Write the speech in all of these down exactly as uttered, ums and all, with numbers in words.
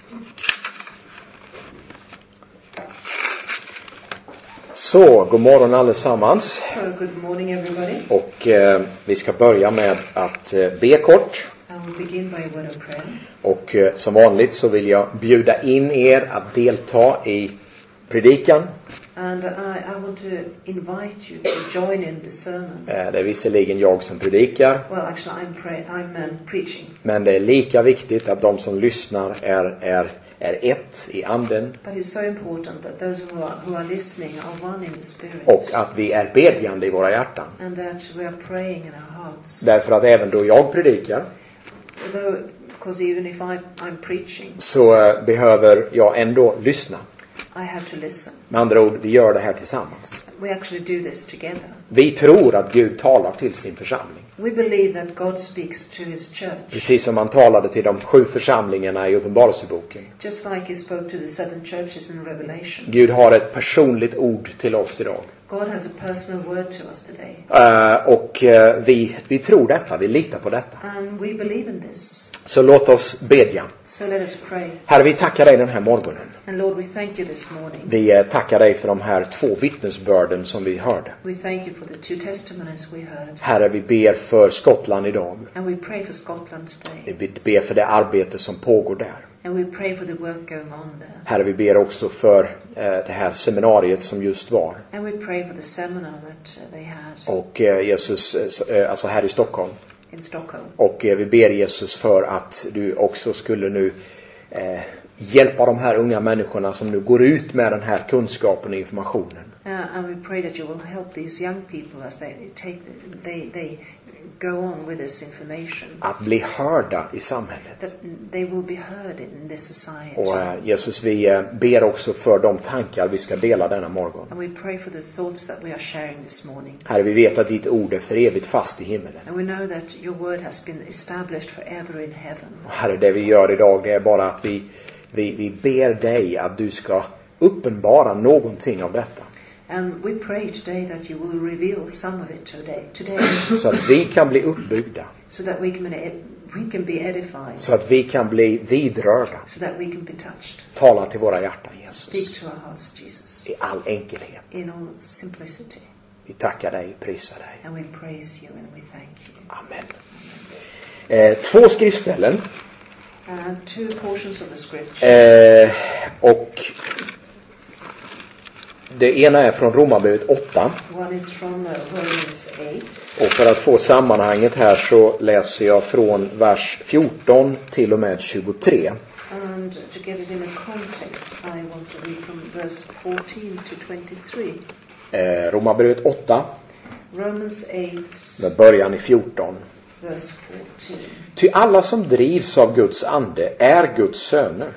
Så, god morgon allesammans. So, good morning everybody. Och eh, vi ska börja med att eh, be kort. I will begin by a word of prayer. Och eh, som vanligt så vill jag bjuda in er att delta i predikan. And I, I want to invite you to join in the sermon. Eh, det är visserligen jag som predikar. Well, actually I'm, pray, I'm um, preaching. Men det är lika viktigt att de som lyssnar är, är, är ett i anden. But it's so important that those who are, who are listening are one in the spirit. Och att vi är bedjande i våra hjärtan. And that we are praying in our hearts. Därför att även då jag predikar, Although, because even if I, I'm preaching, så eh, behöver jag ändå lyssna. I have to listen. Med andra ord, vi gör det här tillsammans. We actually do this together. Vi tror att Gud talar till sin församling. We believe that God speaks to his church. Precis som han talade till de sju församlingarna i Uppenbarelseboken. Just like he spoke to the seven churches in Revelation. Gud har ett personligt ord till oss idag. God has a personal word to us today. Uh, och uh, vi, vi tror detta, vi litar på detta. And we believe in this. Så låt oss bedja. So let us pray. Herre, vi tackar dig den här morgonen. And Lord, we thank you this morning. Vi uh, tackar dig för de här två vittnesbörden som vi hörde. We thank you for the two testimonies we heard. Herre, vi ber för Skottland idag. And we pray for Scotland today. Vi ber för det arbete som pågår där. And we pray for the work going on there. Herre, vi ber också för uh, det här seminariet som just var. And we pray for the seminar that uh, they had Och uh, Jesus, uh, alltså här i Stockholm. in Stockholm. Och eh, vi ber Jesus för att du också skulle nu eh, hjälpa de här unga människorna som nu går ut med den här kunskapen och informationen. Uh, and we pray that you will help these young people as they take, the, they, they go on with this information. Att bli hörda i samhället. That they will be heard in this society. Och eh, Jesus, vi eh, ber också för de tankar vi ska dela denna morgon. And we pray for the thoughts that we are sharing this morning. Herre, vi vet att ditt ord är för evigt fast i himmelen. And we know that your word has been established forever in heaven. Och Herre, det vi gör idag, det är bara att vi, vi, vi ber dig att du ska uppenbara någonting av detta. And we pray today that you will reveal some of it today, today Så att vi kan bli uppbyggda. so that we can, we can be edified, Så att vi kan bli vidrörda. so that we can be touched. Tala till våra hjärtan, Jesus. Speak to our hearts, Jesus, I all enkelhet. in all simplicity. Vi tackar dig, prisar dig. And we praise you and we thank you. Amen. Eh, två skriftställen. And two portions of the scripture. Eh, och det ena är från Romarbrevet åtta. One is from uh, Romans eight. Och för att få sammanhanget här så läser jag från vers fjorton till och med tjugotre. And to get it in a context, I want to read from verse fourteen to twenty-three. Eh, Romarbrevet åtta Romans eight, med början i fjorton. verse fourteen. Ty alla som drivs av Guds ande är Guds söner.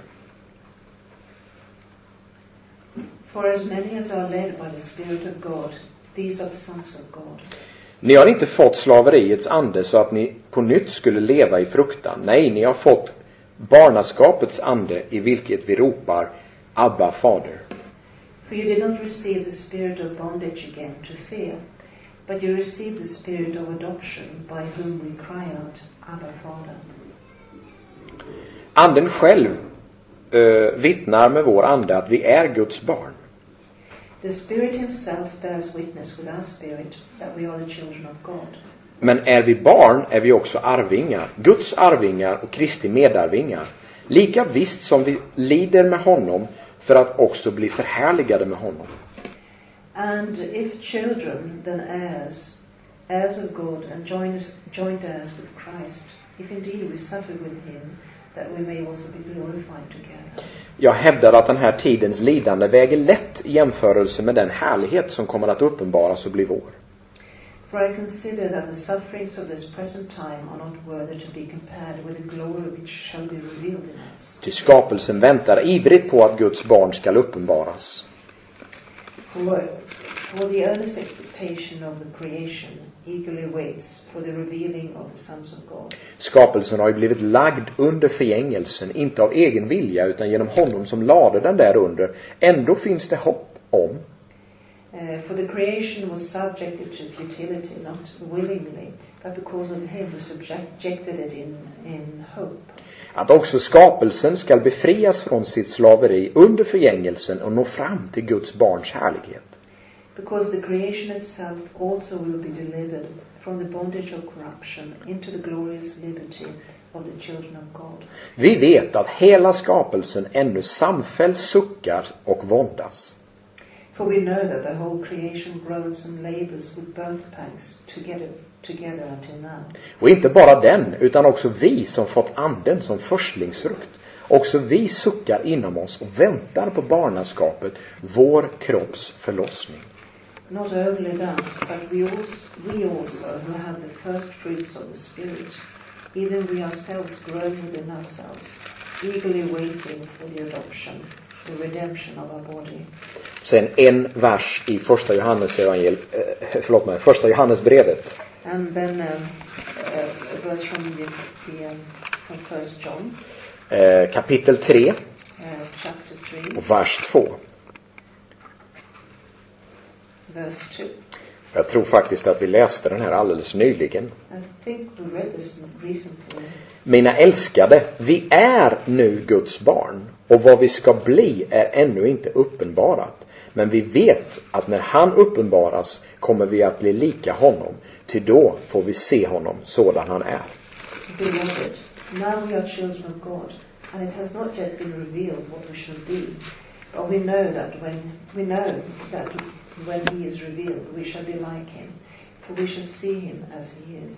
For as many as are led by the Spirit of God, these are the sons of God. Ni har inte fått slaveriets ande så att ni på nytt skulle leva i fruktan. Nej, ni har fått barnaskapets ande i vilket vi ropar Abba, Fader. For you did not receive the spirit of bondage again to fear, but you received the spirit of adoption by whom we cry out, Abba, Father. Anden själv uh, vittnar med vår ande att vi är Guds barn. The Spirit himself bears witness with our spirit that we are the children of God. Men är vi barn är vi också arvingar, Guds arvingar och Kristi medarvingar. Lika visst som vi lider med honom för att också bli förhärligade med honom. And if children, then heirs, heirs of God and joint, joint heirs with Christ, if indeed we suffer with him, that we may also be glorified together. Jag hävdar att den här tidens lidande väger lätt i jämförelse med den härlighet som kommer att uppenbaras och bli vår. For I consider that the sufferings of this present time are not worthy to be compared with the glory which shall be revealed in us. Ty skapelsen väntar ivrigt på att Guds barn skall uppenbaras. For, for the earnest expectation of the creation eagerly waits for the revealing of the sons of God. Skapelsen har ju blivit lagd under förgängelsen, inte av egen vilja utan genom honom som lade den där under. Ändå finns det hopp om. Uh, for the creation was subjected to futility, not willingly, but because of him who subjected it in, in hope. Att också skapelsen ska befrias från sitt slaveri under förgängelsen och nå fram till Guds barns härlighet. Because the creation itself also will be delivered from the bondage of corruption into the glorious liberty of the children of God. Vi vet att hela skapelsen ännu samfällt suckar och våndas. For we know that the whole creation groans and labors with birth pangs together, together until now. Och inte bara den, utan också vi som fått anden som förstlingsfrukt. Också vi suckar inom oss och väntar på barnaskapet, vår kropps förlossning. Not only that, but we also, we also who have the first fruits of the Spirit, even we ourselves groan within ourselves, eagerly waiting for the adoption, the redemption of our body. Sen en vers i första Johannes evangel, eh, förlåt mig, första Johannesbrevet. And then um, uh, a verse from the, the um, from First John, Eh, kapitel tre uh, chapter three, och vers två. verse two. Jag tror faktiskt att vi läste den här alldeles nyligen. I think we read this recently. Mina älskade, vi är nu Guds barn, och vad vi ska bli är ännu inte uppenbarat. Men vi vet att när han uppenbaras kommer vi att bli lika honom, ty då får vi se honom sådan han är. Beloved, now we are children of God, and it has not yet been revealed what we shall be. But we know that when we know that when he is revealed, we shall be like him, for we shall see him as he is.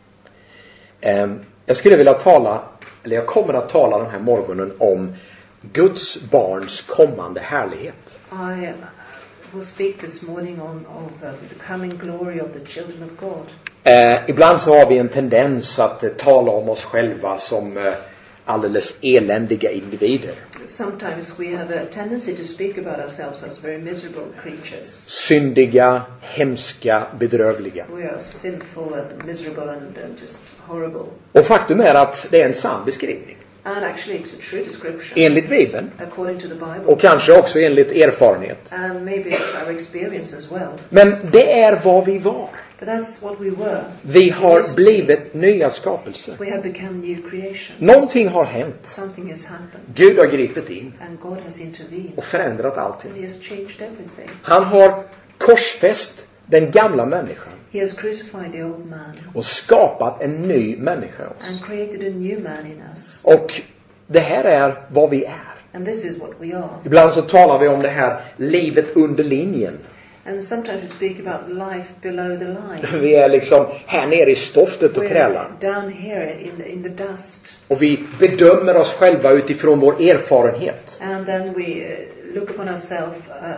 Um, jag skulle vilja tala, eller jag kommer att tala den här morgonen om Guds barns kommande härlighet. I uh, will speak this morning on of uh, the coming glory of the children of God. Uh, ibland så har vi en tendens att uh, tala om oss själva som uh, alldeles eländiga individer. Sometimes we have a tendency to speak about ourselves as very miserable creatures. Syndiga, hemska, bedrövliga. We are sinful and miserable and uh, just horrible. Och faktum är att det är en sann beskrivning. And actually it's a true description. Enligt Bibeln. According to the Bible. Och kanske också enligt erfarenhet. And maybe it's our experience as well. Men det är vad vi var. But that's what we were. Vi har blivit nya skapelser. We have become new creations. Någonting har hänt. Something has happened. Gud har gripit in And God has intervened. och förändrat And allting. he has changed everything. Han har korsfäst den gamla människan He has crucified the old man. och skapat en ny människa i oss. And created a new man in us. Och det här är vad vi är. And this is what we are. Ibland så talar vi om det här livet under linjen. And sometimes we speak about life below the line. Vi är liksom här nere i stoftet och krälar. We're down here in the, in the dust. Och vi bedömer oss själva utifrån vår erfarenhet. And then we uh, look upon ourselves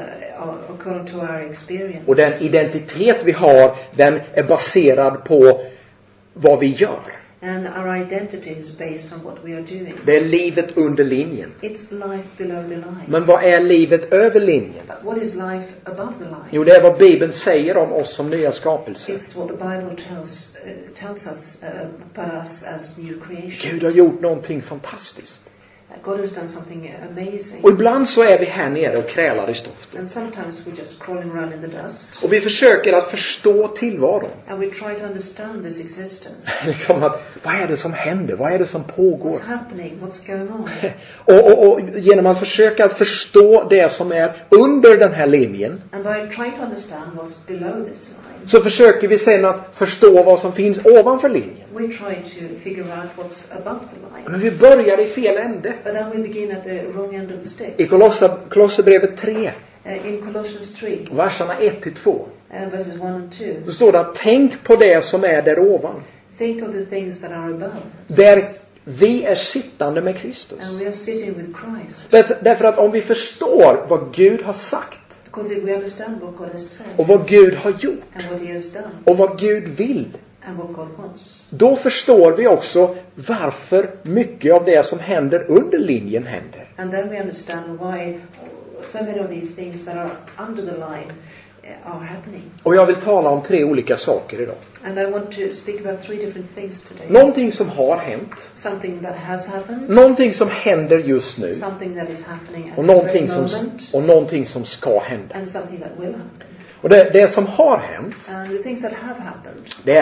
uh, according to our experience. Och den identitet vi har, den är baserad på vad vi gör. And our identity is based on what we are doing. Det är livet under linjen. It's life below the line. Men vad är livet över linjen? But what is life above the line? Jo, det är vad Bibeln säger om oss som nya skapelser. It's what the Bible tells uh, tells us uh, about us as new creations. Gud har gjort någonting fantastiskt. God has done something amazing. Och ibland så är vi här nere och krälar i stoftet. And sometimes we're just crawling around in the dust. Och vi försöker att förstå tillvaron. And we try to understand this existence. Liksom att, vad är det som händer? Vad är det som pågår? What's happening? What's going on? Och, och, och genom att försöka att förstå det som är under den här linjen, And by trying to understand what's below this line, så försöker vi sen att förstå vad som finns ovanför linjen. we try to figure out what's above the line. Men vi börjar i fel ände. But then we begin at the wrong end of the stick. I Kolosser, Kolosserbrevet tre, Uh, in Colossians three, verserna ett till två, uh, verses one and two, då står det att tänk på det som är där ovan. think of the things that are above. Där vi är sittande med Kristus. And we are sitting with Christ. Därför, därför att om vi förstår vad Gud har sagt Because if we understand what God has said och vad Gud har gjort and what he has done och vad Gud vill, and what God wants, då förstår vi också varför mycket av det som händer under linjen händer. and then we understand why so many of these things that are under the line uh, are happening. Och jag vill tala om tre olika saker idag. And I want to speak about three different things today. Någonting som har hänt, Something that has happened, någonting som händer just nu something that is happening at och this very någonting som, moment, och någonting som ska hända. and something that will happen. Och det, det som har hänt, And the things that have happened, det är att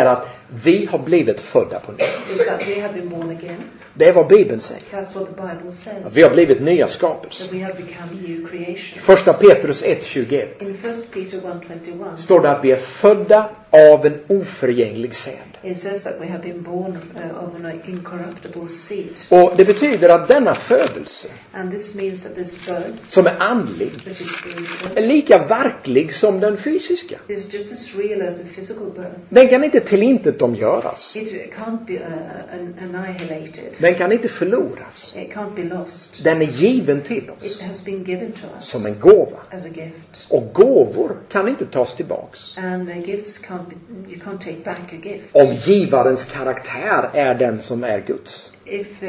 Vi har blivit födda på nytt. is that we have been born again. Det är vad Bibeln säger. That's what the Bible says. Att vi har blivit nya skapelser. That we have become new creations. Första Petrus ett tjugoett In First Peter one twenty-one, står det att vi är födda av en oförgänglig säd. it says that we have been born uh, of an incorruptible seed. Och det betyder att denna födelse, And this means that this birth, som är andlig, which is spiritual, är lika verklig som den fysiska. is just as real as the physical birth. Den kan inte tillintetgöras. It can't be uh, an- annihilated. Den kan inte förloras. It can't be lost. Den är given till oss It has been given to us som en gåva. as a gift. Och gåvor kan inte tas tillbaks. And the gifts can't be, you can't take back a gift. Om givarens karaktär är den som är Guds. If uh,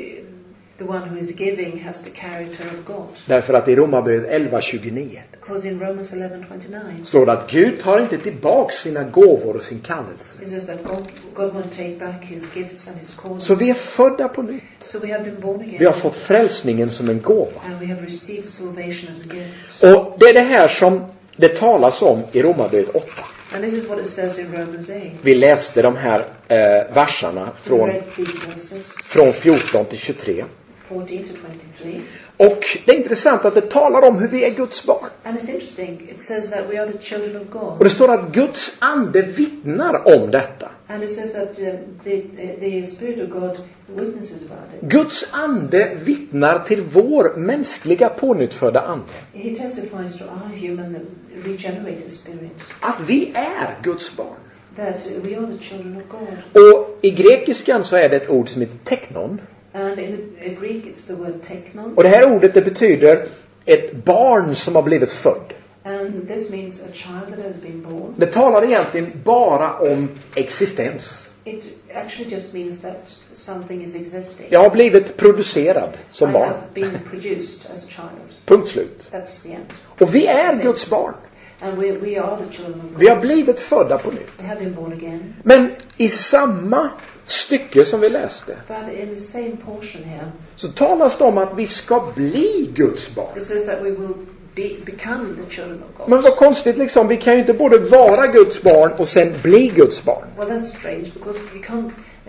the one who is giving has the character of God. Därför att i Romarbrevet elva tjugonio Because in Romans eleven twenty-nine, står det att Gud tar inte tillbaks sina gåvor och sin kallelse. it says that God, God won't take back his gifts and his calling. Så vi är födda på nytt. So we have been born again. Vi har fått frälsningen som en gåva. And we have received salvation as a gift. Och det är det här som det talas om i Romarbrevet åtta. And this is what it says in Romans eight. Vi läste de här eh, verserna We från, read these verses, från fjorton till tjugotre. fourteen to twenty-three. Och det är intressant att det talar om hur vi är Guds barn. And it's interesting. It says that we are the children of Och God. det står att Guds ande vittnar om detta. And it says that uh, the, the Spirit of God witnesses about it. Guds ande vittnar till vår mänskliga pånyttfödda ande He testifies to our human regenerated spirit att vi är Guds barn. that we are the children of God. Och i grekiskan så är det ett ord som heter teknon. And in uh, Greek it's the word teknon. Och det här ordet det betyder ett barn som har blivit född. And this means a child that has been born. Det talar egentligen bara om existens. It actually just means that something is existing. Jag har blivit producerad som I barn. have been produced as a child. Punkt slut. That's the end. Och vi är Guds barn. And we, we are the children of God. Vi har blivit födda på nytt. We have been born again. Men i samma stycke som vi läste But in the same portion here, så talas det om att vi ska bli Guds barn. it says that we will be, become the children of God. Men vad konstigt liksom, vi kan ju inte både vara Guds barn och sen bli Guds barn. Well, that's strange because we can't uh,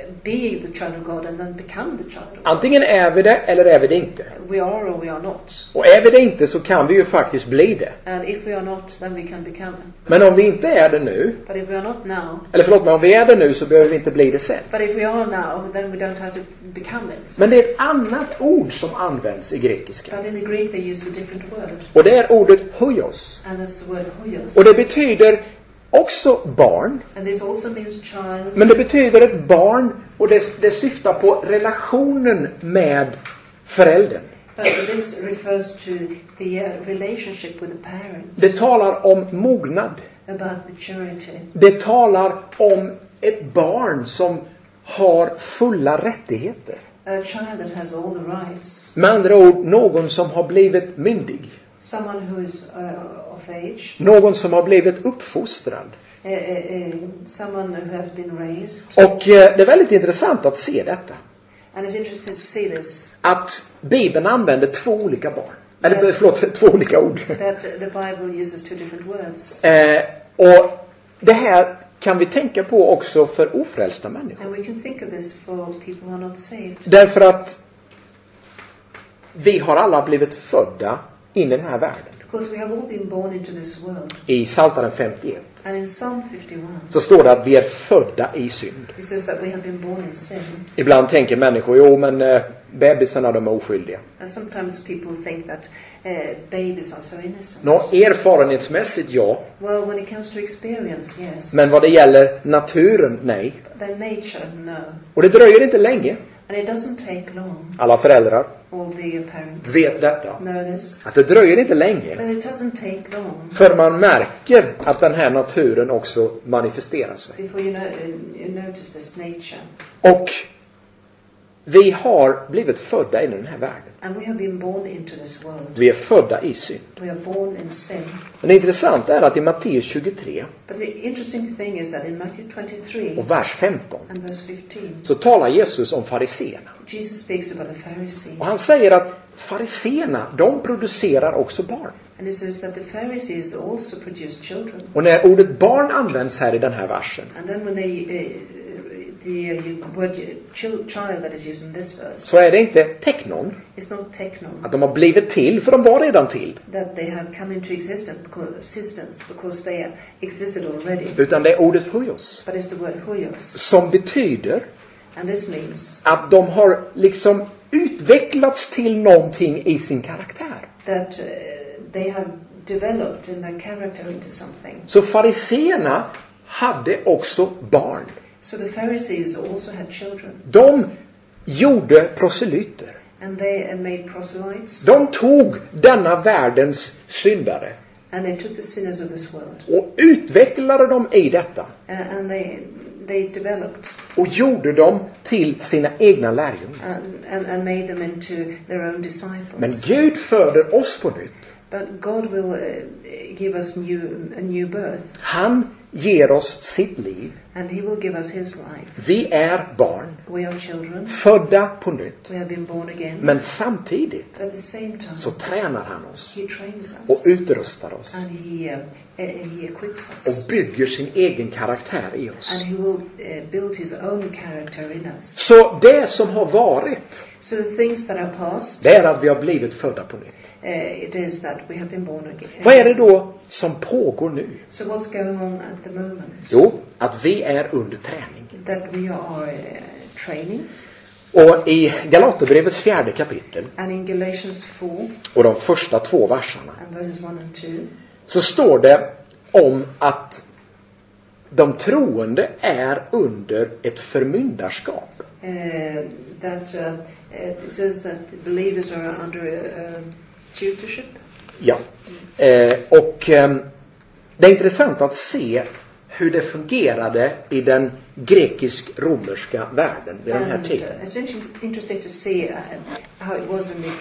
be the child of God and then become the child of God. Antingen är vi det eller är vi det inte. We are or we are not. Och är vi det inte så kan vi ju faktiskt bli det. And if we are not, then we can become it. Men om vi inte är det nu, But if we are not now, eller förlåt mig, om vi är det nu så behöver vi inte bli det sen. but if we are now, then we don't have to become it. Men det är ett annat ord som används i grekiska. But in the Greek they use a different word. Och det är ordet huios. And that's the word hoios. Och det betyder också barn. And this also means child. Men det betyder ett barn och det, det syftar på relationen med föräldern. But this refers to the uh, relationship with the parents. Det talar om mognad. About maturity. Det talar om ett barn som har fulla rättigheter. A child that has all the rights. Med andra ord, någon som har blivit myndig. Someone who is uh, of age. Någon som har blivit uppfostrad. Uh, uh, uh, someone who has been raised. Och eh, det är väldigt intressant att se detta. And it's interesting to see this. Att Bibeln använder två olika barn. Eller förlåt, två olika ord. That the Bible uses two different words. Eh, och det här kan vi tänka på också för ofrälsta människor. And we can think of this for people who are not saved. Därför att vi har alla blivit födda in i den här världen. Because we have all been born into this world. I Psaltaren femtioett And in Psalm fifty-one, så står det att vi är födda i synd. it says that we have been born in sin. Ibland tänker människor, jo men eh, bebisarna de är oskyldiga. And sometimes people think that uh, babies are so innocent. Nå, erfarenhetsmässigt ja. Well, when it comes to experience, yes. Men vad det gäller naturen, nej. Their nature, no. Och det dröjer inte länge. And it doesn't take long. Alla föräldrar All the parents vet detta. know this. Att det dröjer inte länge. But it doesn't take long För man märker att den här naturen också manifesterar sig. before you, know, you notice this nature. Och vi har blivit födda i den här världen. And we have been born into this world. Vi är födda i synd. We are born in sin. Men det intressanta är att i Matteus tjugotre But the interesting thing is that in Matthew twenty-three och vers femton and verse fifteen, så talar Jesus om fariséerna. Jesus speaks about a Pharisee. Och han säger att fariséerna, de producerar också barn. And it says that the Pharisees also produced children. Och när ordet barn används här i den här versen, And then when they, uh, the uh, word child, child that is used in this verse, så är det inte teknon, it's not technon, att de har blivit till, för de var redan till. that they have come into existence because, existence because they existed already. Utan det är ordet huios, But it's the word huios. som betyder And this means att de har liksom utvecklats till någonting i sin karaktär. that uh, they have developed in their character into something. Så fariséerna hade också barn. So the Pharisees also had children. De gjorde proselyter. And they uh, made proselytes. De tog denna världens syndare And they took the sinners of this world. och utvecklade dem i detta. Uh, and they they developed Och gjorde dem till sina egna lärjungar. and, and, and made them into their own disciples. Men Gud föder oss på nytt. But God will uh, give us new, a new birth. Han ger oss sitt liv. And He will give us His life. Vi är barn, We are children. födda på nytt. We have been born again. Men samtidigt But at the same time, så tränar han oss He trains och us. utrustar oss And He, uh, uh, he equips us. och bygger sin egen karaktär i oss. And He will uh, build His own character in us. Så det som har varit, So the things that are past, det är att vi har blivit födda på nytt. uh, it is that we have been born again. Vad är det då som pågår nu? So what's going on at the moment? Jo, att vi är under träning. That we are uh, training. Och i Galaterbrevets fjärde kapitel And in Galatians four och de första två verserna and verses one and two, så står det om att de troende är under ett förmyndarskap. uh, that uh, uh, it says that believers are under a, a tutorship. Ja. Eh, och eh, det är intressant att se hur det fungerade i den grekisk-romerska världen vid den här And, tiden. uh, it's inter- interesting to see uh, how it was in the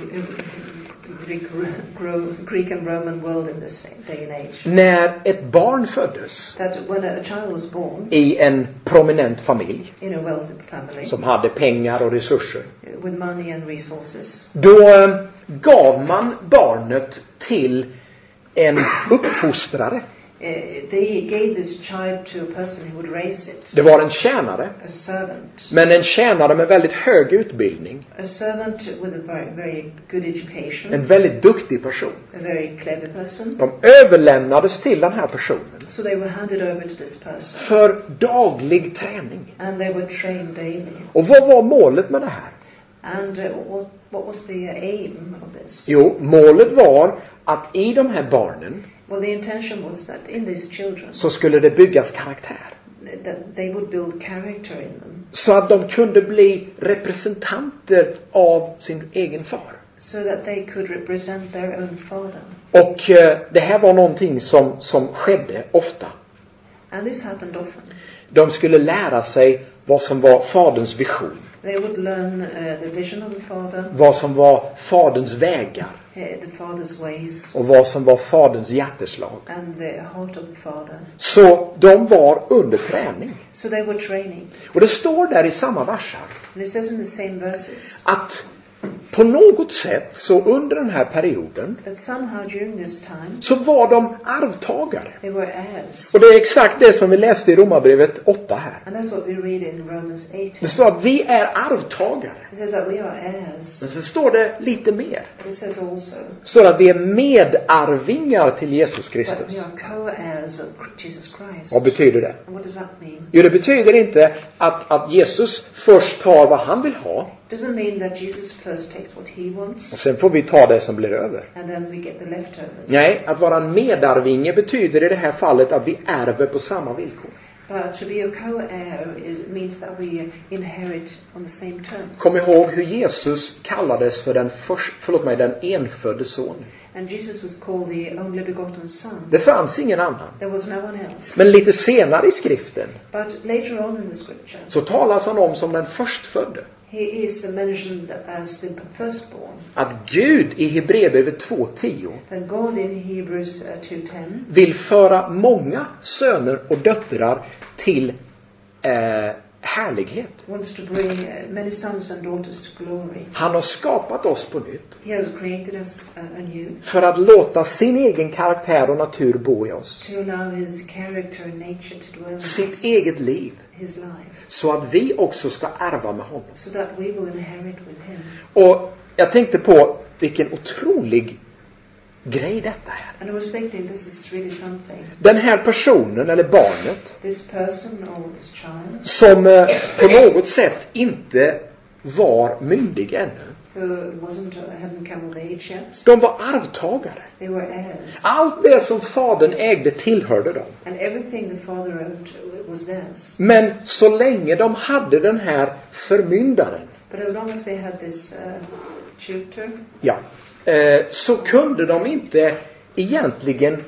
Greek, Greek, Greek and Roman world in this day and age. När ett barn föddes That when a, a child was born i en prominent familj in a wealthy family som hade pengar och resurser, uh, with money and resources, då eh, gav man barnet till en uppfostrare. uh, they gave this child to a person who would raise it, Det var en tjänare, a servant. men en tjänare med väldigt hög utbildning. A servant with a very, very good education, En väldigt duktig person. a very clever person. De överlämnades till den här personen So they were handed over to this person. för daglig träning. And they were trained daily. Och vad var målet med det här? And uh, what, what was the aim of this? Jo, målet var att i de här barnen Well, the intention was that in these children, så skulle det byggas karaktär. that they would build character in them. Så att de kunde bli representanter av sin egen far. So that they could represent their own father. Och eh, det här var någonting som, som skedde ofta. And this happened often. De skulle lära sig vad som var faderns vision. They would learn uh, the vision of the father, Vad som var faderns vägar. uh, the father's ways, Och vad som var faderns hjärteslag. and the heart of the father. Så de var under träning. So they were training. Och det står där i samma versar And it says in the same verses att på något sätt så under den här perioden that somehow during this time så var de arvtagare. they were heirs. Och det är exakt det som vi läste i Romarbrevet åtta här. And that's what we read in Romans eighteen. Det står att vi är arvtagare. It says that we are heirs. Men så står det lite mer. But it says also Det står att vi är medarvingar till Jesus that we Kristus. are co-heirs of Jesus Christ. Vad betyder det? And what does that mean? Jo, det betyder inte att, att Jesus först tar vad han vill ha It doesn't mean that Jesus first takes what he wants och sen får vi ta det som blir över. and then we get the leftovers. Nej, att vara en medarvinge betyder i det här fallet att vi ärver på samma villkor. But to be a co-heir is, means that we inherit on the same terms. Kom ihåg hur Jesus kallades för den, först, förlåt mig, den enfödde son. And Jesus was called the only begotten son. Det fanns ingen annan. There was no one else. Men lite senare i skriften But later on in the scripture, så talas han om som den förstfödde. he is mentioned as the firstborn. Att Gud i Hebreerbrevet två tio And God in Hebrews uh, two ten vill föra många söner och döttrar till eh, härlighet. wants to bring uh, many sons and daughters to glory. Han har skapat oss på nytt. He has created us uh, anew. För att låta sin egen karaktär och natur bo i oss. To allow his character and nature to dwell in Sitt us, eget liv. his life. Så att vi också ska ärva med honom. So that we will inherit with him. Och jag tänkte på vilken otrolig grej detta är. And I was thinking this is really something. Den här personen eller barnet This person or this child som eh, på något sätt inte var myndig ännu. who wasn't, uh, hadn't come of age yet, De var arvtagare. they were heirs. Allt det som fadern ägde tillhörde dem. And everything the father owned was theirs. Men så länge de hade den här förmyndaren, But as long as they had this uh, tutor, ja, eh, så kunde de inte egentligen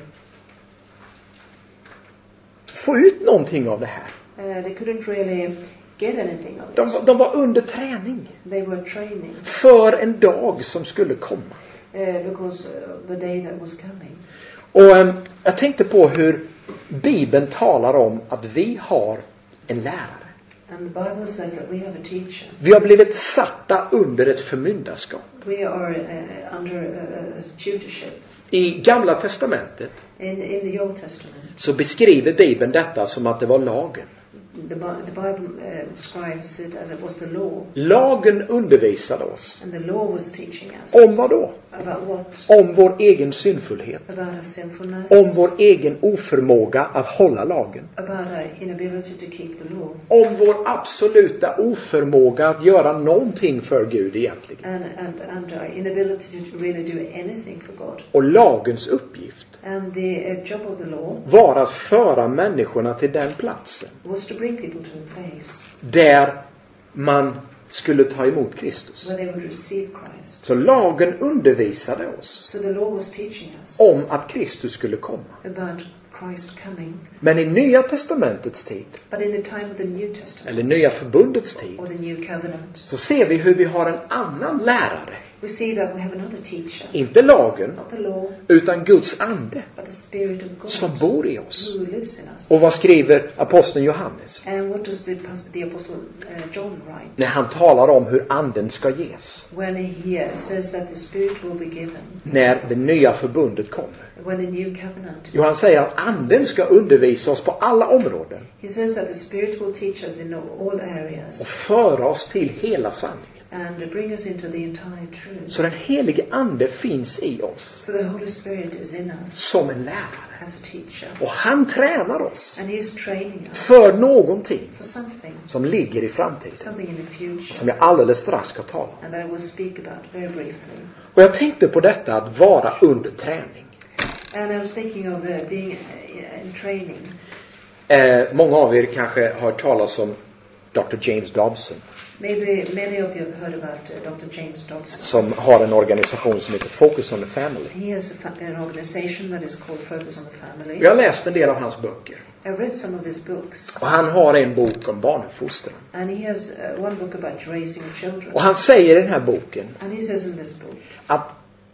få ut någonting av det här. uh, they couldn't really get anything of De, it. de var under träning They were training för en dag som skulle komma. uh, because uh, the day that was coming. Och eh, jag tänkte på hur Bibeln talar om att vi har en lärare. And the Bible says that we have a teacher. Vi har blivit satta under ett förmyndarskap. We are uh, under a, a tutorship. I Gamla testamentet In, in the Old Testament, så beskriver Bibeln detta som att det var lagen. the, Bi- the Bible uh, describes it as it was the law. Lagen undervisade oss. And the law was teaching us. Om vad då? About what? Om vår egen synfullhet. About our sinfulness. Om vår egen oförmåga att hålla lagen. About our inability to keep the law. Om vår absoluta oförmåga att göra någonting för Gud egentligen. And, and, and our inability to really do anything for God. Och lagens uppgift And the uh, job of the law var att föra människorna till den platsen was to bring people to a place där man skulle ta emot Kristus. where they would receive Christ. Så lagen undervisade oss So the law was teaching us om att Kristus skulle komma. about Christ coming. Men i Nya testamentets tid, But in the time of the New Testament, eller Nya förbundets tid, or the New Covenant, så ser vi hur vi har en annan lärare. we see that we have another teacher. Inte lagen, Not the law, utan Guds ande but the Spirit of God som bor i oss. who lives in us. Och vad skriver aposteln Johannes? And what does the, the Apostle uh, John write? När han talar om hur anden ska ges. When he uh, says that the Spirit will be given När det nya förbundet kommer. when the New Covenant. Jo, han säger att anden ska undervisa oss på alla områden. He says that the Spirit will teach us in all areas Och föra oss till hela sanningen. and bring us into the entire truth. Så den helige ande finns i oss. So the Holy Spirit is in us Som en lärare. as a teacher. Och han tränar oss. And he is training us För någonting for something, som ligger i framtiden. something in the future. Som jag alldeles strax ska tala om. And I will speak about very briefly. Och jag tänkte på detta att vara under träning. And I was thinking of uh, being uh, in training. Eh, många av er kanske har hört talas om doktor James Dobson. Maybe many of you have heard about uh, Doctor James Dobson. Som har en organisation som heter Focus on the Family. He has a fa- an organization that is called Focus on the Family. Jag har läst en del av hans böcker. I read some of his books. Och han har en bok om barnuppfostran. And he has uh, one book about raising children. Och han säger i den här boken And he says in this book, att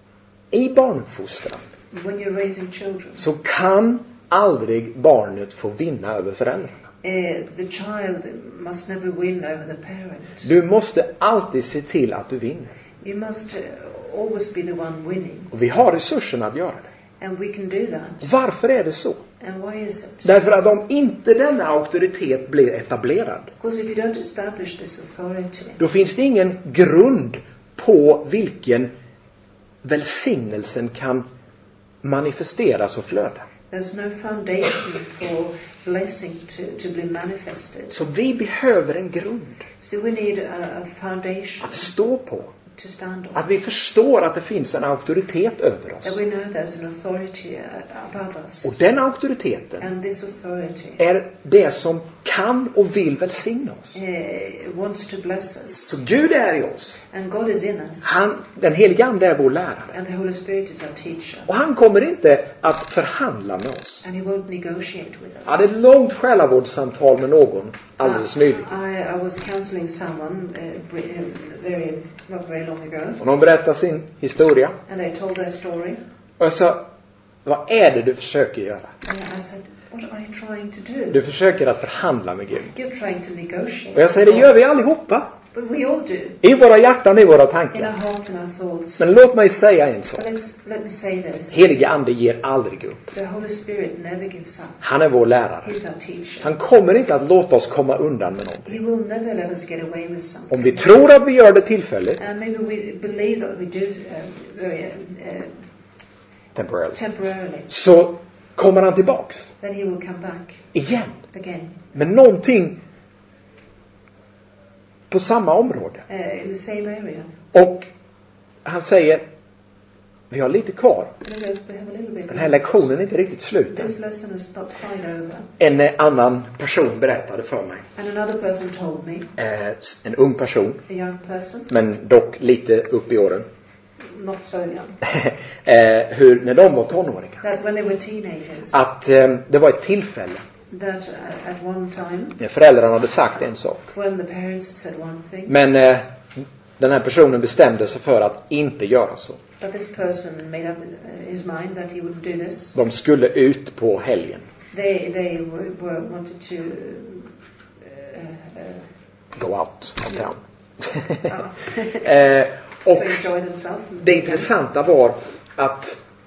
i barnuppfostran when you're raising children, så kan aldrig barnet få vinna över föräldrarna. uh, the child must never win over the parent. Du måste alltid se till att du vinner. You must uh, always be the one winning. Och vi har resurserna att göra det. And we can do that. Varför är det så? And why is it? Därför att om inte denna auktoritet blir etablerad, Because if you don't establish this authority, då finns det ingen grund på vilken välsignelsen kan manifesteras och flöda. there's no foundation for blessing to, to be manifested. Så vi behöver en grund So we need a, a foundation att stå på. to stand on. Att vi förstår att det finns en auktoritet över oss. That we know there's an authority uh, above us. Och den auktoriteten And this authority är det som kan och vill välsigna oss. uh, wants to bless us. Så Gud är i oss. And God is in us. Han, den helige ande är vår lärare. And the Holy Spirit is our teacher. Och han kommer inte att förhandla med oss. And he won't negotiate with us. Jag hade ett långt själavårdssamtal med någon alldeles nyligen. I, I was counseling someone uh, br- uh, very, not very long ago. Och de berättade sin historia. And they told their story. Och jag sa, vad är det du försöker göra? And I said, What are you trying to do? Du försöker att förhandla med Gud. You're trying to negotiate. Och jag säger, det gör vi allihopa. But we all do. I våra hjärtan, i våra In our tankar. hearts and our thoughts. Men låt mig säga en sak. But let's, let me say this. Helige ande ger aldrig upp. The Holy Spirit never gives up. Han är vår lärare. He's our teacher. Han kommer inte att låta oss komma undan med någonting. He will never let us get away with something. Om vi tror att vi gör det tillfälligt, And maybe we believe that we do uh, very, uh, temporarily, temporarily. så kommer han tillbaks Then he will come back igen. again. Men någonting på samma område. Uh, in the same area. Och han säger, vi har lite kvar. And then we have a little bit. Den här lektionen är inte riktigt slut än. This lesson is not quite over. En eh, annan person berättade för mig. And another person told me, Eh, en ung person, a young person, men dock lite upp i åren. not so young, eh, hur, när de var tonåringar. that when they were teenagers, Att eh, det var ett tillfälle that uh, at one time, när föräldrarna hade sagt en sak. when the parents had said one thing, Men eh, den här personen bestämde sig för att inte göra så. but this person made up uh, his mind that he wouldn't do this. De skulle ut på helgen. They they were, were wanted to uh, uh, Go out of town. uh, eh, to och enjoy themselves. det intressanta var att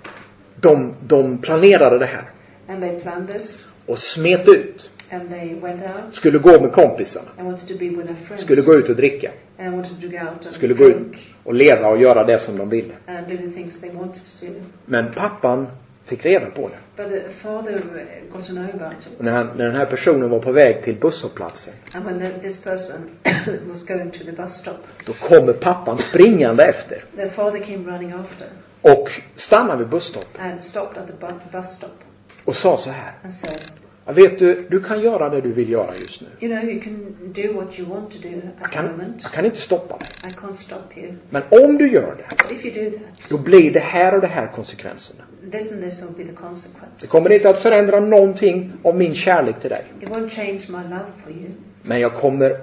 de, de planerade det här. And they planned this, Och smet ut. and they went out Skulle gå med kompisarna. and wanted to be with their friends. Skulle gå ut och dricka. And wanted to go out and Skulle gå ut drink och leva och göra det som de ville. and do the things they wanted to do. Men pappan fick reda på det. But the father uh, got to know about it. Och när, han, när den här personen var på väg till busshållplatsen, And when the, this person was going to the bus stop, då kommer pappan springande efter. the father came running after Och stannade vid busstoppet. and stopped at the bu- bus stop Och sa så här. and said, Jag vet du, du kan göra det du vill göra just nu. you know, you can do what you want to do Jag at the kan, moment. jag kan inte stoppa dig. I can't stop you. Men om du gör det, But if you do that, då blir det här och det här konsekvenserna. this and this will be the consequence. Det kommer inte att förändra någonting av min kärlek till dig. It won't change my love for you. Men jag kommer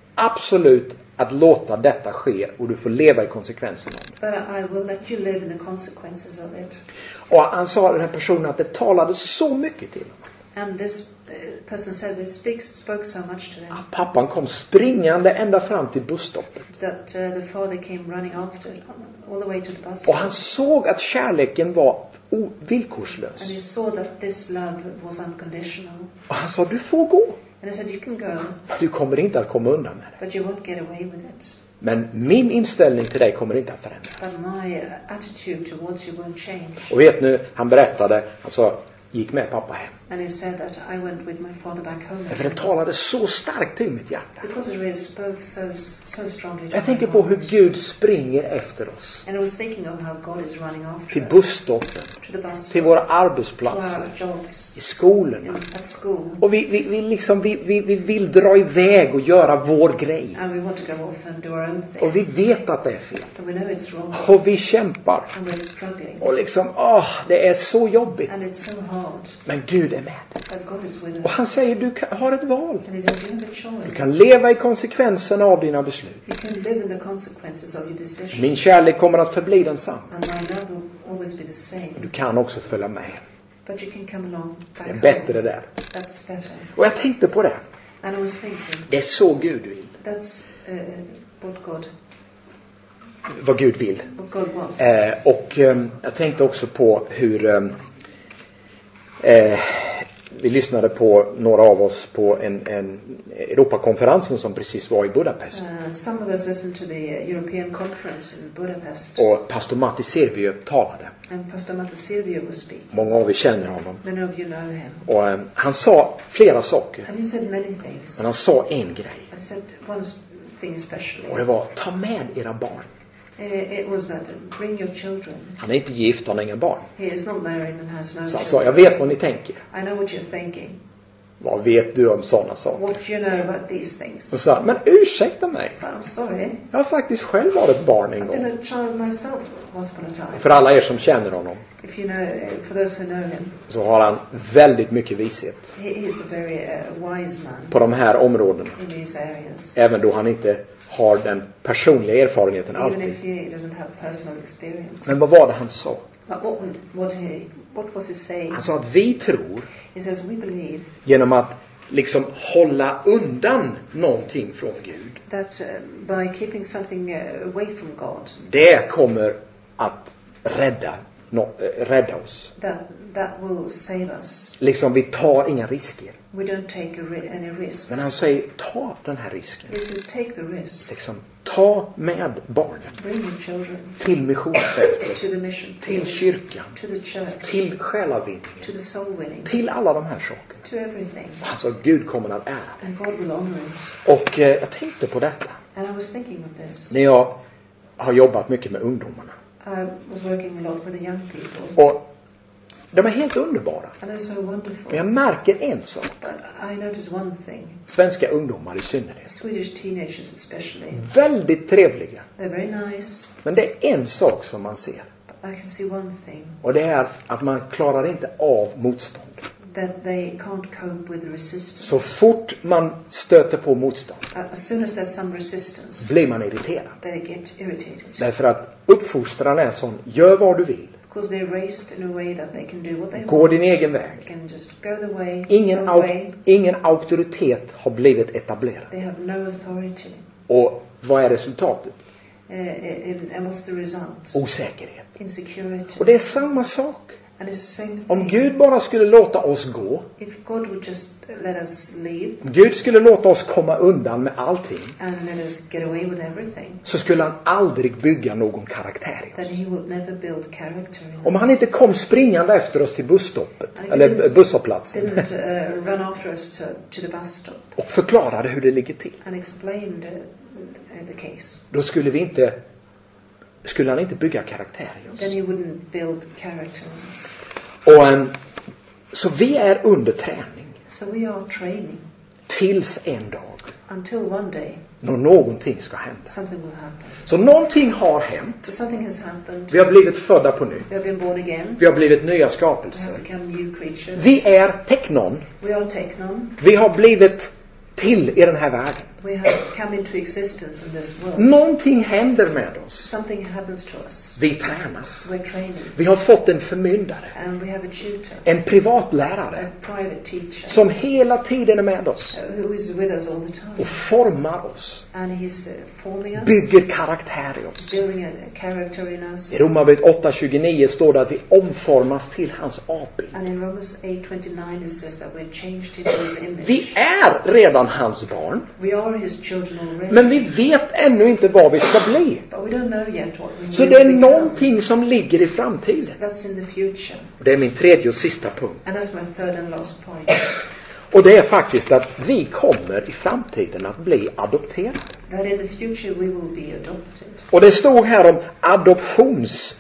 absolut att låta detta ske och du får leva i konsekvenserna. But I will let you live in the consequences of it. Och han sa den här personen att det talade så mycket till honom. And this uh, person said it speaks, spoke so much to them Att pappan kom springande ända fram till busstoppet. that uh, the father came running after all the way to the bus Och stop. han såg att kärleken var o- And villkorslös. he saw that this love was unconditional. Och han sa, du får gå. And he said, you can go, Du kommer inte att komma undan med det. but you won't get away with it. Men min inställning till dig kommer inte att förändras. But my uh, attitude towards you won't change. Och vet nu, han berättade, alltså gick med pappa hem. And he said that I went with my father back home. För det talade så starkt till mitt hjärta. Because it really spoke so, so strongly to Jag my tänker på hur heart. Gud springer efter oss. And I was thinking of how God is running after Till us. busstoppen, To the bus till stop, våra to arbetsplatser, our jobs, i skolorna. in, at school. Och vi, vi, vi, liksom, vi, vi, vi vill dra iväg och göra vår grej. And we want to go off and do our own thing. Och vi vet att det är fel. But we know it's wrong. Och vi kämpar. And we're struggling. Och liksom, åh, det är så jobbigt. And it's so hard. Men Gud är med. But God is with Och us. han säger, du kan, har ett val. And he says, you have a choice. Du kan leva i konsekvenserna av dina beslut. You can live in the consequences of your decisions. Min kärlek kommer att förbli densamma. And my love will always be the same. Du kan också följa med. But you can come along back Det är bättre home. där. That's better. Och jag tänkte på det. And I was thinking, Det är så Gud vill. that's uh, what God, Vad Gud vill. what God wants. Eh, och eh, jag tänkte också på hur eh, eh, vi lyssnade på några av oss på en, en Europakonferensen som precis var i Budapest. Uh, some of us listened to the uh, European conference in Budapest. Och pastor Matti Serviö talade. And Pastor Matti Silvio was speaking. Många av er känner honom. Many of you know him. Och eh, han sa flera saker. And he said many things. Men han sa en grej. I said one thing especially. Och det var, ta med era barn. Uh, it was that uh, bring your children. Han är inte gift, han har inga barn. He is not married and has no Så han sa, children. jag vet vad ni tänker. I know what you're thinking. Vad vet du om sådana saker? What you know about these things. Och sa, men ursäkta mig. But I'm sorry. Jag har faktiskt själv varit barn en I've been gång. a child myself once upon a time. För alla er som känner honom If you know, uh, for those who know him, så har han väldigt mycket vishet he is a very uh, wise man på de här områdena. in these areas. Även då han inte har den personliga erfarenheten Even alltid. if he doesn't have personal experience. Men vad var det han sa? What But what was, what, he, what was he saying? Han sa att vi tror He says, we believe genom att liksom hålla undan någonting från Gud. that uh, by keeping something uh, away from God, Det kommer att rädda, no, äh, rädda oss. that, that will save us. Liksom vi tar inga risker. We don't take a ri- any risks. Men han säger, ta den här risken. He says, take the risk. Liksom, ta med barnen Bring your children till missionsfältet, to the mission till field, kyrkan, to the church, till to själavinningen, the soul winning, till alla de här sakerna. to everything. Alltså Gud kommer att ära. And God will honor it. Och eh, jag tänkte på detta And I was thinking of this. när jag har jobbat mycket med ungdomarna. I was working a lot with the young people. Och de är helt underbara. And they're so wonderful. Men jag märker en sak. But I noticed one thing. Svenska ungdomar i synnerhet. Swedish teenagers especially. Väldigt trevliga. They're very nice. Men det är en sak som man ser. But I can see one thing. Och det är att man klarar inte av motstånd. That they can't cope with the resistance. Så fort man stöter på motstånd Uh, as soon as there's some resistance, blir man irriterad. they get irritated. Därför att uppfostran är sån, gör vad du vill. Because they're raised in a way that they can do what they Gå want. din egen They väg. can just go the way, Ingen, go au- away. ingen auktoritet har blivit etablerad. They have no authority. Och vad är resultatet? Uh, and and what's the result? Osäkerhet. Insecurity. Och det är samma sak. And it's the same Om thing. Gud bara skulle låta oss gå, If God would just let us leave om Gud skulle låta oss komma undan med allting, and let us get away with everything, så skulle han aldrig bygga någon karaktär i then oss. he would never build character in Om us. han inte kom springande efter oss till busstoppet, Han eller didn't- busshållplatsen, Didn't uh, run after us to, to the bus stop och förklarade hur det ligger till, and explained uh, the case. då skulle vi inte, skulle han inte bygga karaktär i oss. Then he wouldn't build character in us. Och um, så vi är under träning So we are training tills en dag until one day när någonting ska hända. something will happen. Så någonting har hänt. So something has happened. Vi har blivit födda på nytt. We have been born again. Vi har blivit nya We have skapelser. become new creatures. Vi är teknon. We are technon. Vi har blivit till i den här världen. We have come into existence in this world. Någonting händer med oss. Something happens to us. Vi tränas. We're training. Vi har fått en förmyndare. And we have a tutor. En privatlärare. A private teacher. Som hela tiden är med oss. uh, Who is with us all the time. Och formar oss. And he's uh, forming us. Bygger karaktär i oss. Building a, a character in us. I Romarbrevet åtta tjugonio står det att vi omformas till hans avbild. And in Romans eight twenty-nine it says that we're changed into his image. Vi är redan hans barn. We are his children already. Men vi vet ännu inte vad vi ska bli. But we don't know yet what we Så will det är become. någonting som ligger i framtiden. That's in the future. Och det är min tredje och sista punkt. And that's my third and last point. Och det är faktiskt att vi kommer i framtiden att bli adopterade. That in the future we will be adopted. Och det stod här om adoptionstanken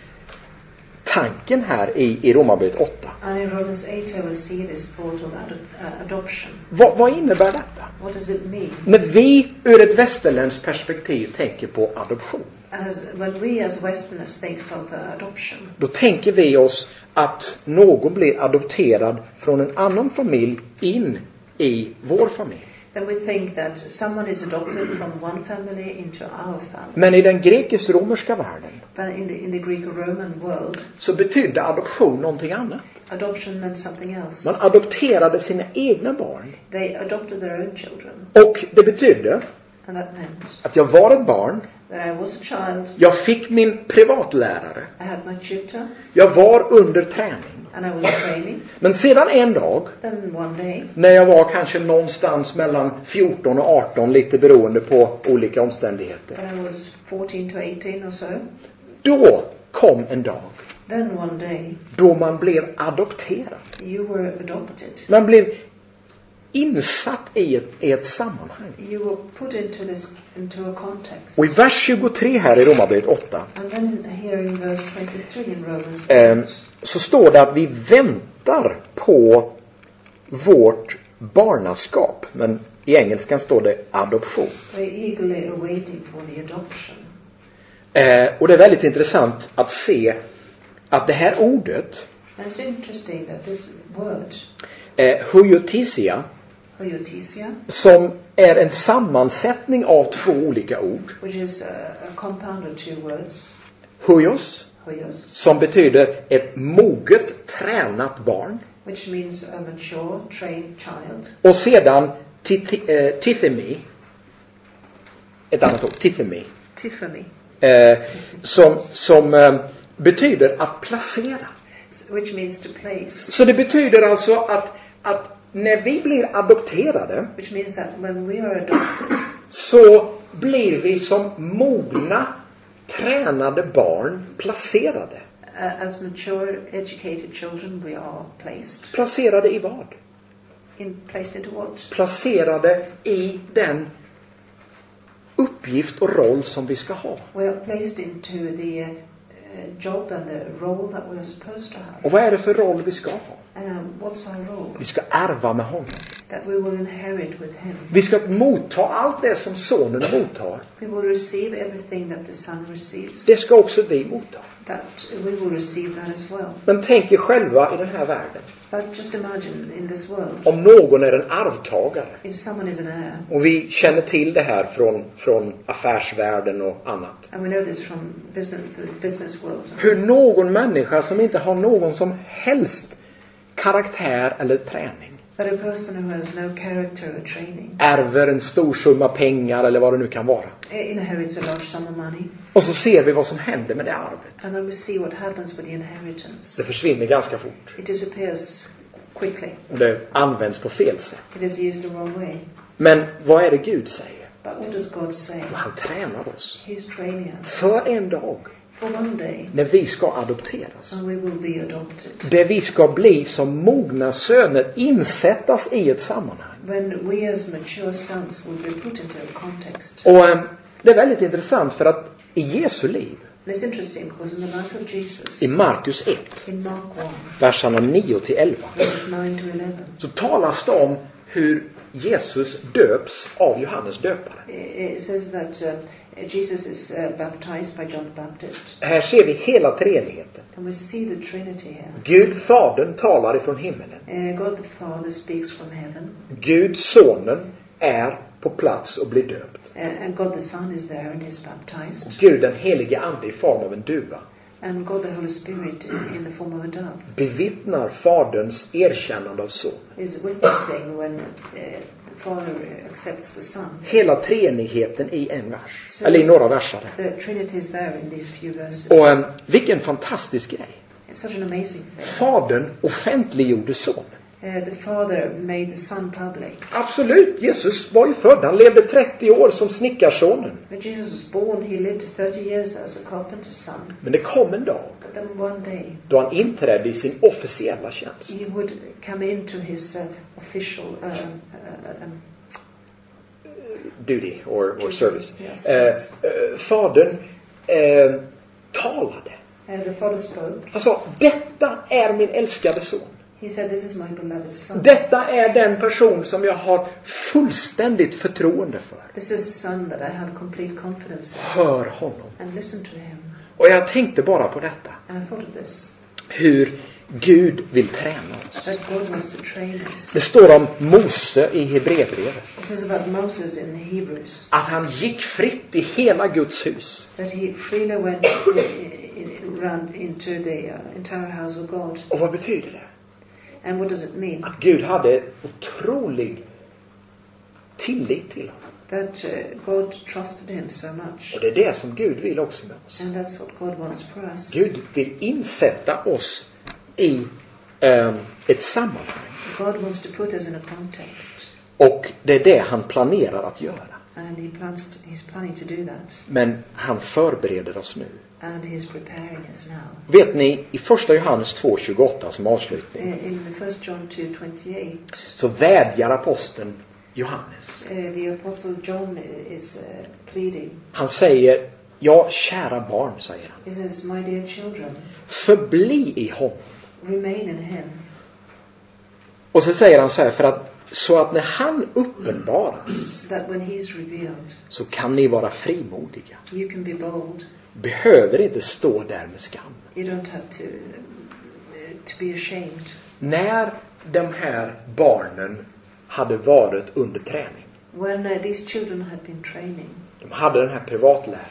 här i, i Romarbrevet åtta. And in Romans eight I will see this thought of ado- uh, adoption. Vad, vad innebär detta? What does it mean? När vi ur ett västerländskt perspektiv tänker på adoption, As when we as Westerners think of uh, adoption, då tänker vi oss att någon blir adopterad från en annan familj in i vår familj. then we think that someone is adopted from one family into our family. Men i den grekisk-romerska världen But in the in the Greco-Roman world, så betydde adoption någonting annat. adoption meant something else. Man adopterade sina egna barn. They adopted their own children, Och det betydde and that meant att jag var ett barn. that I was a child. Jag fick min privatlärare. I had my tutor, Jag var under träning. and I was training. Men sedan en dag, Then one day, när jag var kanske någonstans mellan fjorton och arton, lite beroende på olika omständigheter, when I was fourteen to eighteen or so, då kom en dag then one day då man blev adopterad. you were adopted. Man blev insatt i ett, i ett sammanhang. You were put into this into a context. Och i vers tjugotre här i Romarbrevet åtta And then here in verse twenty-three in Romans, eh, så står det att vi väntar på vårt barnaskap. Men i engelskan står det adoption. we're eagerly awaiting for the adoption. Eh, och det är väldigt intressant att se att det här ordet, And it's interesting that this word, eh, huiothesia, hoiothesia, som är en sammansättning av två olika ord. which is a, a compound of two words, Huios Hoyos, som betyder ett moget, tränat barn. which means a mature, trained child. Och sedan tith- eh, tithemi, ett annat ord, tithemi, Tiffany, eh, som, som eh, betyder att placera. which means to place. Så det betyder alltså att, att när vi blir adopterade, Which means that when we are adopted, så blir vi som mogna, tränade barn placerade. uh, as mature, educated children, we are placed. Placerade i vad? In, placed into what? Placerade i den uppgift och roll som vi ska ha. We are placed into the uh, job and the role that we are supposed to have. Och vad är det för roll vi ska ha? Um, what's our role? Vi ska ärva med honom. That we will inherit with him. Vi ska motta allt det som sonen mottar. We will receive everything that the Son receives. Det ska också vi motta. That we will receive that as well. Men tänk er själva i den här världen. But just imagine in this world, Om någon är en arvtagare. if someone is an heir, Och vi känner till det här från, från affärsvärlden och annat. and we know this from business, the business world, Hur någon människa som inte har någon som helst karaktär eller träning that a person who has no character or training ärver en stor summa pengar eller vad det nu kan vara. inherits a large sum of money, Och så ser vi vad som händer med det arvet. and then we see what happens with the inheritance. Det försvinner ganska fort. It disappears quickly. Och det används på fel sätt. It is used the wrong way. Men vad är det Gud säger? But what does God say? Jo, han tränar oss. He's training us För en dag for one day, när vi ska adopteras. and we will be adopted. Där vi ska bli som mogna söner, insättas i ett sammanhang. When we as mature sons will be put into a context. Och eh, det är väldigt intressant för att i Jesu liv, And it's interesting because in the life of Jesus, i Markus ett, in Mark one, verserna nio till elva, verses nine to eleven, så talas det om hur Jesus döps av Johannes döpare. it it says that uh, Jesus is uh, baptized by John the Baptist. Här ser vi hela treenigheten. And we see the Trinity here. Gud Fadern talar ifrån himmelen. Uh, God the Father speaks from heaven, Gud Sonen är på plats och blir döpt. uh, and God the Son is there and is baptized, Gud den helige ande i form av en duva and God the Holy Spirit in, in the form of a dove bevittnar Faderns erkännande av Sonen. is witnessing when uh, the Father accepts the Son. Hela treenigheten i en vers. Eller i några versar. The Trinity is there in these few verses. Och um, vilken fantastisk grej. It's such an amazing thing. Fadern offentliggjorde Sonen. Uh, the Father made the Son public. Absolut, Jesus var ju född. Han levde trettio år som snickarsonen. When Jesus was born, he lived thirty years as a carpenter's son. Men det kom en dag But then one day, då han inträdde i sin officiella tjänst. he would come into his uh, official uh, uh, um, Duty or, or service. Yes. Eh, eh, fadern eh, talade. uh, the Father spoke. Han sa, detta är min älskade son. He said, "This is my beloved Son. Detta är den person som jag har fullständigt förtroende för. This is the Son that I have complete confidence in." Hör honom. And listen to him. Och jag tänkte bara på detta. And I thought of this. Hur Gud vill träna oss. That God wants to train us. Det står om Mose i Hebreerbrevet. It says about Moses in Hebrews Att han gick fritt i hela Guds hus. that he freely went in, in, around into the uh, entire house of God. Och vad betyder det? And what does it mean? Att Gud hade otrolig tillit till honom. That uh, God trusted him so much. Och det är det som Gud vill också med oss. And that's what God wants for us. Gud vill insätta oss i um, ett sammanhang. God wants to put us in a context. Och det är det han planerar att göra. And he plans to, he's planning to do that. Men han förbereder oss nu. And he's preparing us now. Vet ni, i första Johannes två tjugoåtta som avslutning, In, in the first John two twenty-eight, så vädjar aposteln Johannes. uh, the Apostle John is uh, pleading. Han säger, ja, kära barn, säger han. He says, "My dear children, Förbli i honom. remain in him." Och så säger han så här, för att så att när han uppenbaras So that when he's revealed, så kan ni vara frimodiga. you can be bold. Behöver inte stå där med skam. You don't have to uh, to be ashamed. När de här barnen hade varit under träning. When uh, these children had been training, De hade den här privatläraren.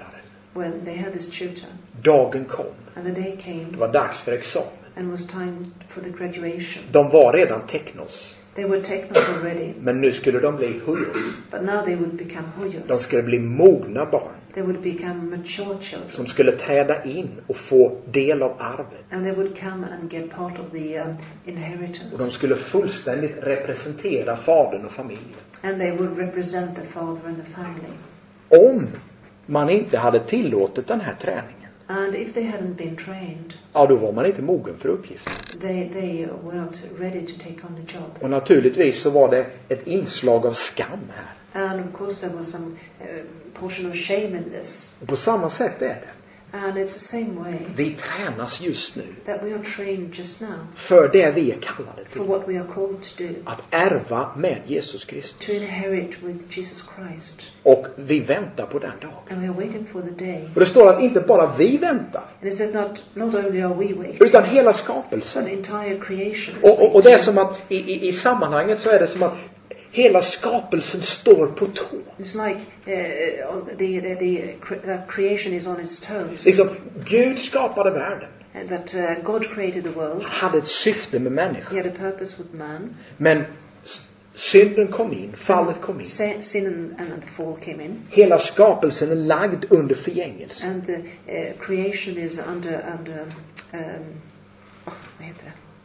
when they had this tutor, Dagen kom. and the day came, Det var dags för examen. and it was time for the graduation. De var redan teknos. They were technos already, Men nu skulle de bli hujos. but now they would become huyos. De skulle bli mogna barn. They would become mature children, Som skulle träda in och få del av arvet. and they would come and get part of the um, inheritance. Och de skulle fullständigt representera fadern och familjen. And they would represent the father and the family. Om man inte hade tillåtit den här träningen, And if they hadn't been trained, ja, då var man inte mogen för uppgiften. they, they were not ready to take on the job. Och naturligtvis så var det ett inslag av skam här. And of course there was some uh, portion of shame in this. Och på samma sätt är det. And it's the same way Vi tränas just nu that we are trained just now för det vi är kallade for till. what we are called to do. Att ärva med Jesus Kristus. To inherit with Jesus Christ. Och vi väntar på den dagen. And we are waiting for the day. Och det står att inte bara vi väntar, And it says not, not only are we waiting, utan hela but the skapelsen. entire creation is Och, och, och det är waiting. som att i, i, i sammanhanget så är det som att hela skapelsen står på tå. It's like uh, on the, the, the cre- uh, creation is on its toes. Liksom, Gud skapade världen. And that uh, God created the world. Han hade ett syfte med He människan. had a purpose with man. Men s- synden kom in, fallet kom in. Sin sin and, and the fall came in. Hela skapelsen är lagd under förgängelse. And the uh, creation is under, under um, oh, vad heter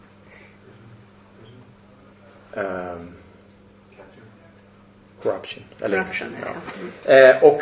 det? Um, corruption. Eller, Corruption, ja. ja. Eh, och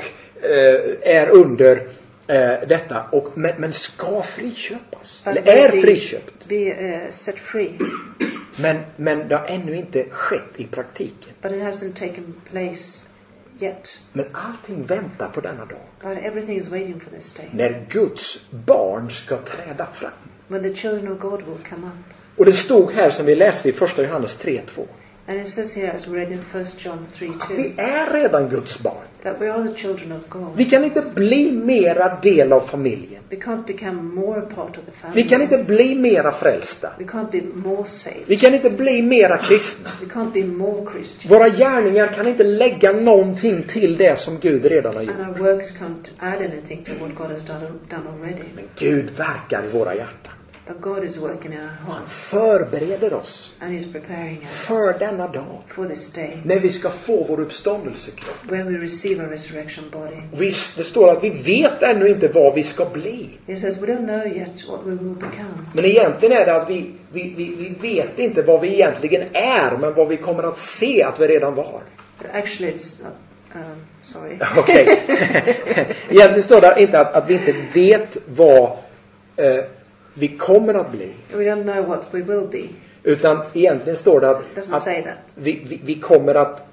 eh, är under eh, detta. Och, men, men ska friköpas. But Eller är be- friköpt. Be uh, set free. Men, men det har ännu inte skett i praktiken. But it hasn't taken place yet. Men allting väntar på denna dag. But everything is waiting for this day. När Guds barn ska träda fram. When the children of God will come up. Och det stod här som vi läste i första Johannes tre två. And it says here, as we read in First John three Att two, vi är redan Guds barn. that we are the children of God. Vi kan inte bli mera del av familjen. We can't become more part of the family. Vi kan inte bli mera frälsta. We can't be more saved. Vi kan inte bli mera kristna. We can't be more Christian. Våra gärningar kan inte lägga någonting till det som Gud redan har gjort. And our works can't add anything to what God has done, done already. Men Gud verkar i våra hjärtan. But God is working in our Han hearts. förbereder oss And He's preparing us för denna dag. for this day När vi ska få vår uppståndelsekropp. when we receive our resurrection body. Visst, det står att vi vet ännu inte vad vi ska bli. He says we don't know yet what we will become. Men egentligen är det att vi, vi, vi, vi vet inte vad vi egentligen är, men vad vi kommer att se att vi redan var. But actually it's not, um, sorry. Okej. Egentligen står det inte att, att vi inte vet vad eh, vi kommer att bli. We don't know what we will be. Utan egentligen står det att, It doesn't att say that. vi, vi, vi kommer att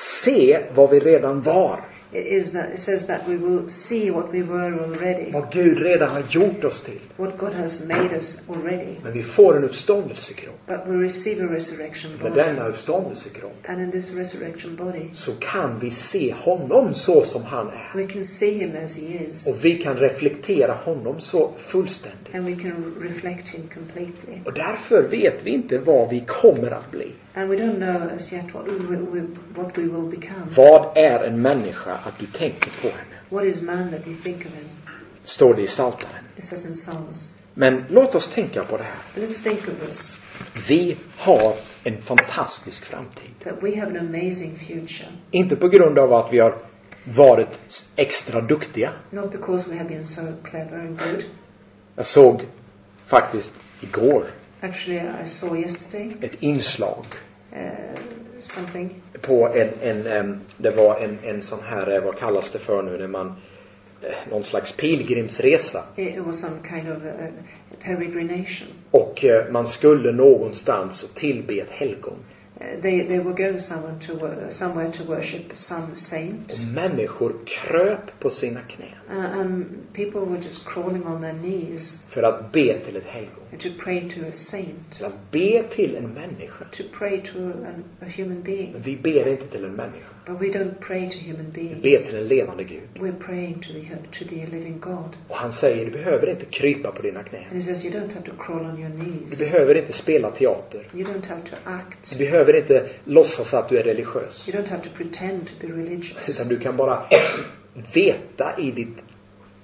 se vad vi redan var. It is that it says that we will see what we were already. Vad Gud redan har gjort oss till. What God has made us already. Men vi får en uppståndelsekropp. But we receive a resurrection Med body. denna uppståndelsekropp And in this resurrection body, så kan vi se honom så som han är. we can see Him as He is. Och vi kan reflektera honom så fullständigt. And we can reflect Him completely. Och därför vet vi inte vad vi kommer att bli. And we don't know as yet what we will, we, what we will become. Vad är en människa att du tänker på henne? What is man that you think of him? Står det i Psaltaren. It says in Psalms. Men låt oss tänka på det här. Let's think of this. Vi har en fantastisk framtid. That we have an amazing future. Inte på grund av att vi har varit extra duktiga. Not because we have been so clever and good. Jag såg faktiskt igår Actually, I saw yesterday ett inslag uh, something. på en, en em, det var en, en sån här, eh, vad kallas det för nu när man eh, någon slags pilgrimsresa. It, it was some kind of a, a peregrination. Och eh, man skulle någonstans och tillbe ett helgon. Uh, they they were going somewhere to wor- somewhere to worship some saint. Och människor kröp på sina knän Uh, and people were just crawling on their knees för att be till ett helgon. to pray to a saint, För att be till en människa. to pray to an, a human being. Men vi ber inte till en människa. But we don't pray to human Vi beings. ber till en levande Gud. We're praying to the to the living God. Och han säger, du behöver inte krypa på dina knän. And He says you don't have to crawl on your Du knees. behöver inte spela teater. You don't have to act. Du behöver inte låtsas att du är religiös. You don't have to pretend to be religious. Utan du kan bara veta i ditt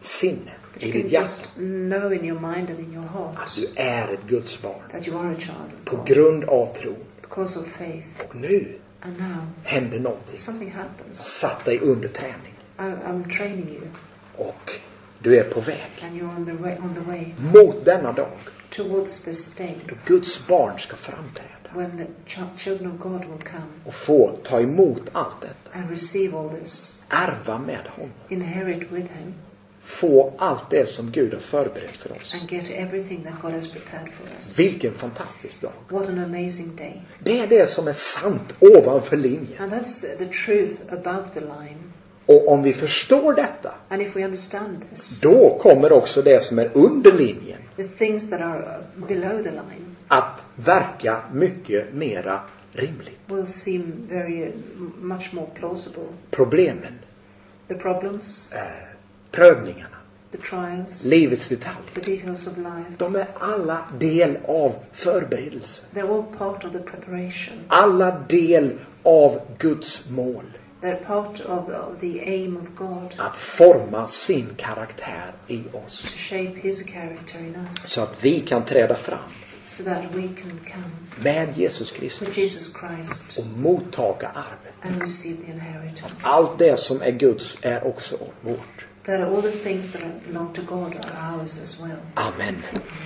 sinne, But i you can ditt hjärta, just know in your mind and in your heart att du är ett Guds barn. that you are a child of På God grund av tro. because of faith. Och nu And now händer någonting. something happens. Satt dig under träning. I, I'm training you, Och du är på väg and you're on the way, on the way mot denna dag towards this day då Guds barn ska framträda when the ch- children of God will come och få ta emot allt detta. and receive all this, Ärva med honom. inherit with Him, Få allt det som Gud har förberett för oss. and get everything that God has prepared for us. Vilken fantastisk dag. What an amazing day. Det är det som är sant ovanför linjen. And that's the truth above the line. Och om vi förstår detta, And if we understand this, då kommer också det som är under linjen the things that are uh, below the line att verka mycket mera rimligt. will seem very uh, m- much more plausible. Problemen, The problems, eh, prövningarna, the trials, livets detaljer, the details of life, de är alla del av förberedelse. they're all part of the preparation. Alla del av Guds mål. They're part of, of the aim of God Att forma sin karaktär i oss. to shape His character in us Så att vi kan träda fram so that we can come med Jesus with Kristus Jesus Christ och mottaga arvet. and receive the inheritance. Allt det som är Guds är också vårt. That all the things that belong to God are ours as well. Amen.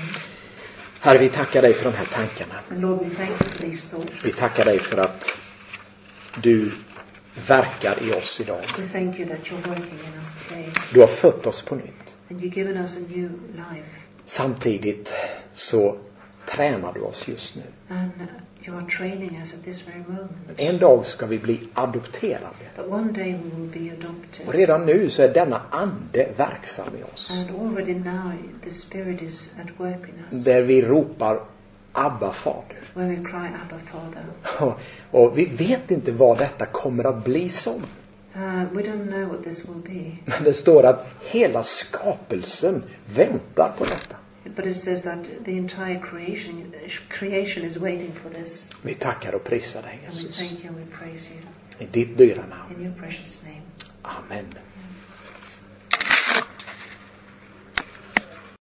Herre, vi tackar dig för de här tankarna. And Lord, we thank you for these thoughts. Vi tackar dig för att du verkar i oss idag. We thank you that you're working in us today. Du har fött oss på nytt. And you've given us a new life. Samtidigt så tränar du oss just nu. And uh, you are training us at this very moment. En dag ska vi bli adopterade. But one day we will be adopted. Och redan nu så är denna ande verksam i oss. And already now the Spirit is at work in us. Där vi ropar Abba fader. When we cry, Abba, Father. Och, och vi vet inte vad detta kommer att bli som. Uh, we don't know what this will be. Men det står att hela skapelsen väntar på detta. But it says that the entire creation creation is waiting for this. Vi tackar och prisar dig, And we Jesus. thank you and we praise you. I ditt dyra namn. In your precious name. Amen.